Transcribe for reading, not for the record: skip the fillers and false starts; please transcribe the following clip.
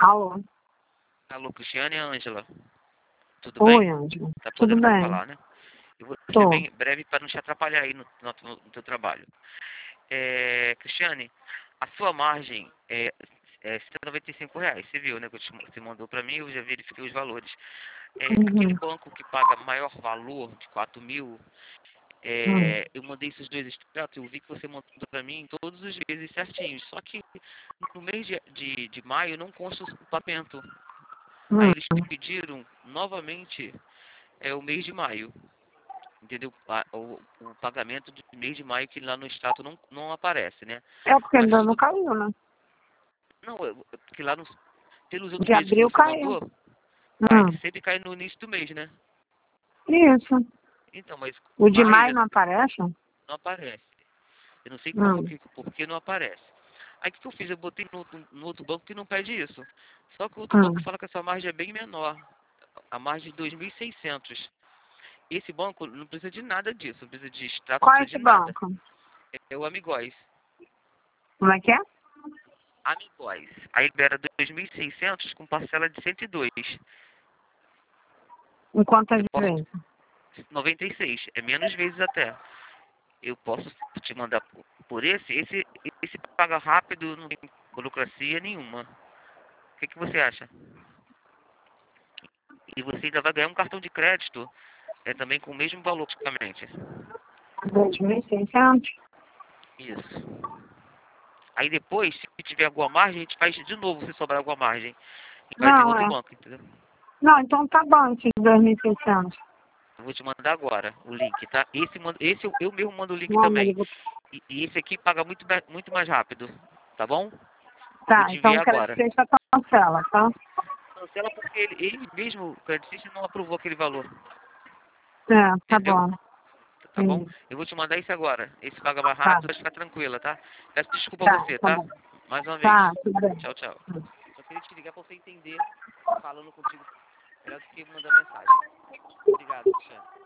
Alô? Alô, Cristiane e Ângela. Tudo Oi, bem? Ângela. Tá Tudo podendo bem? falar, né? Eu vou ser Tô. bem breve para não te atrapalhar aí no teu trabalho. Cristiane, a sua margem é R$ 195. Você viu, né? Que você mandou para mim, eu já verifiquei os valores. Aquele Uhum. banco que paga maior valor de 4.000, Uhum. eu mandei esses dois extratos, eu vi que você mandou para mim todos os meses certinhos. Só que no mês de maio não consta o pagamento. Aí Uhum. eles pediram novamente o mês de maio, entendeu? O pagamento do mês de maio que lá no extrato não aparece, né? É porque Mas ainda não tudo, caiu, né? não, porque lá pelos outros De meses que abril você caiu. mandou, cai, Hum. sempre cai no início do mês, né? Isso. Então, mas O de maio maio já não aparece? não aparece. Eu não sei Hum. por que não aparece. Aí o que eu fiz? Eu botei no outro banco que não pede isso. Só que o outro banco Hum. fala que essa margem é bem menor. A margem de 2.600. Esse banco não precisa de nada disso, não precisa de extrato, não Qual é precisa esse de nada. banco? É o Amigóis. Como é que é? Amigóis. Aí libera 2.600 com parcela de 102. Em quantas Eu posso vezes? 96, é menos vezes até. Eu posso te mandar por esse paga rápido, não tem burocracia nenhuma. O que você acha? E você ainda vai ganhar um cartão de crédito, também com o mesmo valor praticamente. 2.600? Isso. Aí depois, se tiver alguma margem, a gente faz de novo se sobrar alguma margem. E vai ter Não, outro é. banco, entendeu? Não, então tá bom esses 2.600. Eu vou te mandar agora o link, tá? Esse eu mesmo mando o link Não, mas também. eu vou... E esse aqui paga muito mais rápido, tá bom? Eu vou Tá, te então o enviar crédito agora. fecha cancela, tá? Cancela porque ele mesmo, o Credit não aprovou aquele valor, É, tá entendeu? bom. Tá bom? Entendi. Eu vou te mandar isso agora. Esse paga mais Tá, rápido, vai ficar tranquila, tá? Peço desculpa a tá, você, tá tá? bom. Mais uma vez. Tá, tudo bem. Tchau, tchau. Só queria te ligar pra você entender, falando contigo, melhor do que mandar mensagem. Obrigado, Cristiano.